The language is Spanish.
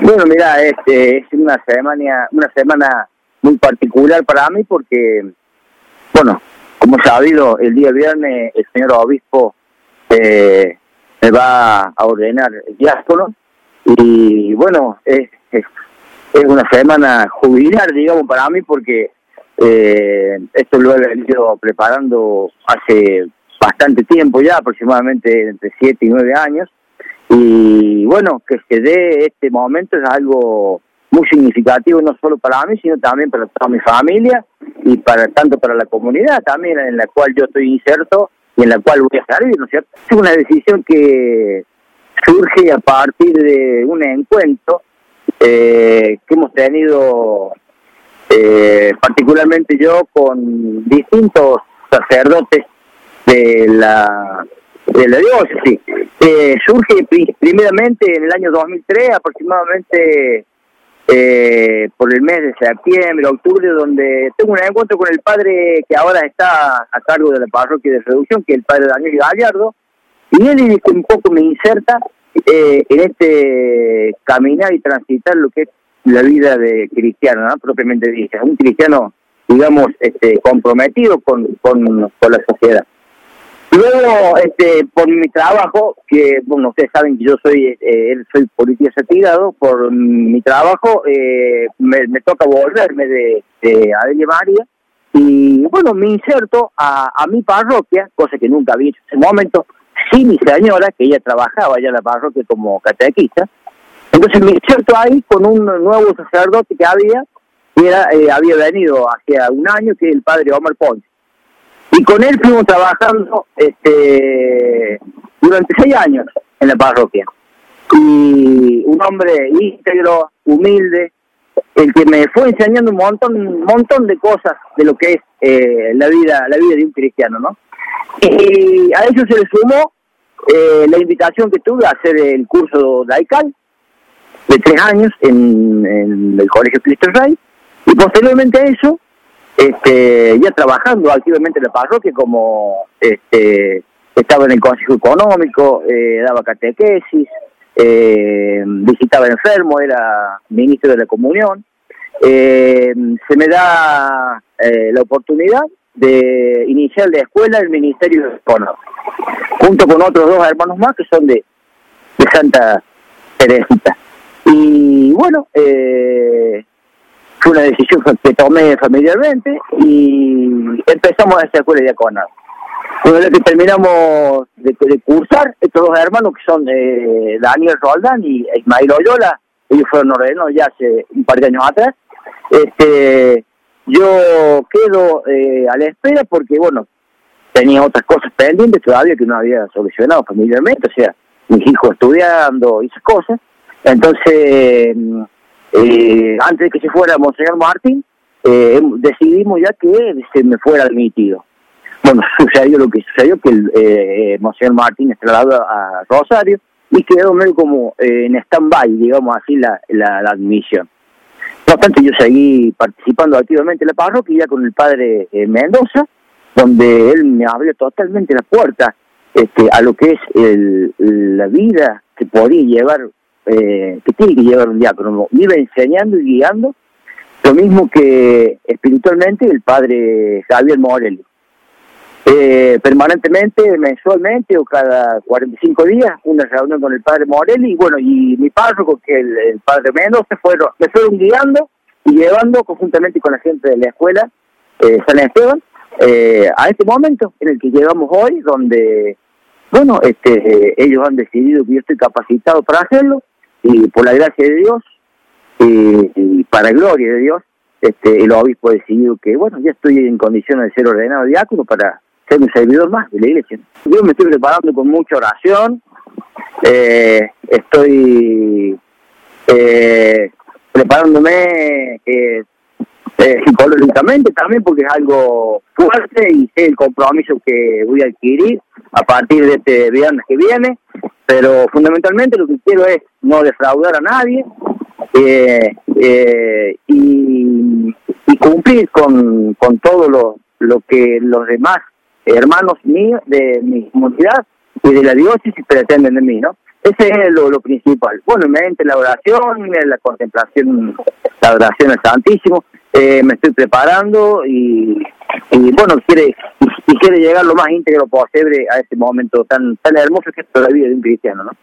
Bueno, mira, es una semana muy particular para mí porque, bueno, como sabido, el día viernes el señor obispo me va a ordenar el diácono y, bueno, es una semana jubilar, digamos, para mí porque esto lo he venido preparando hace bastante tiempo ya, aproximadamente entre 7 y 9 años. Y bueno, que se dé este momento es algo muy significativo, no solo para mí, sino también para toda mi familia y tanto para la comunidad también en la cual yo estoy inserto y en la cual voy a servir, ¿no es cierto? Es una decisión que surge a partir de un encuentro que hemos tenido particularmente yo con distintos sacerdotes de la diócesis. Surge primeramente en el año 2003, aproximadamente por el mes de septiembre, octubre, donde tengo un encuentro con el padre que ahora está a cargo de la parroquia de Reducción, que es el padre Daniel Gallardo, y él un poco me inserta en este caminar y transitar lo que es la vida de cristiano, ¿no? Propiamente dicha, un cristiano, digamos, comprometido con la sociedad. Luego, por mi trabajo, que bueno, ustedes saben que yo soy policía retirado, por mi trabajo me toca volverme de Adelia María, y bueno, me inserto a mi parroquia, cosa que nunca había hecho en ese momento, sin mi señora, que ella trabajaba allá en la parroquia como catequista. Entonces me inserto ahí con un nuevo sacerdote que había venido hace un año, que es el padre Omar Ponce. Y con él fuimos trabajando durante 6 años en la parroquia. Y un hombre íntegro, humilde, el que me fue enseñando un montón de cosas de lo que es la vida de un cristiano, ¿no? Y a eso se le sumó la invitación que tuve a hacer el curso laical de 3 años en el Colegio Cristo Rey, y posteriormente a eso, ya trabajando activamente en la parroquia, como estaba en el Consejo Económico, daba catequesis, visitaba enfermos, era ministro de la Comunión. Se me da la oportunidad de iniciar la escuela del Ministerio de Económico, junto con otros 2 hermanos más que son de Santa Teresita. Y bueno, fue una decisión que tomé familiarmente y empezamos a esa escuela de diaconado. Una vez que terminamos de cursar, estos 2 hermanos que son Daniel Roldán y Ismael Oyola, ellos fueron ordenados ya hace un par de años atrás. Yo quedo a la espera porque, bueno, tenía otras cosas pendientes todavía que no había solucionado familiarmente, o sea, mis hijos estudiando y esas cosas. Entonces, antes de que se fuera Monseñor Martín, decidimos ya que se me fuera admitido. Bueno, sucedió lo que sucedió, que Monseñor Martín se trasladó a Rosario y quedó medio como en stand-by, digamos así, la admisión. No obstante, yo seguí participando activamente en la parroquia, ya con el padre Mendoza, donde él me abrió totalmente la puerta a lo que es la vida que podía llevar, que tiene que llevar un diácono. Me iba enseñando y guiando, lo mismo que espiritualmente el padre Javier Morelli. Permanentemente, mensualmente o cada 45 días, una reunión con el padre Morelli, y bueno, y mi párroco, que el padre Mendoza, me fueron guiando y llevando conjuntamente con la gente de la escuela San Esteban a este momento en el que llegamos hoy, donde, bueno, ellos han decidido que yo estoy capacitado para hacerlo, y por la gracia de Dios y para gloria de Dios, el obispo ha decidido que, bueno, ya estoy en condiciones de ser ordenado diácono para ser un servidor más de la iglesia. Yo me estoy preparando con mucha oración, estoy preparándome psicológicamente también, porque es algo fuerte y sé el compromiso que voy a adquirir a partir de este viernes que viene, pero fundamentalmente lo que quiero es no defraudar a nadie y cumplir con todo lo que los demás hermanos míos de mi comunidad y de la diócesis pretenden de mí, ¿no? Ese es lo principal. Bueno, mediante la oración, la contemplación, la oración al Santísimo, me estoy preparando y bueno, quiere llegar lo más íntegro posible a ese momento tan hermoso que es la vida de un cristiano, ¿no?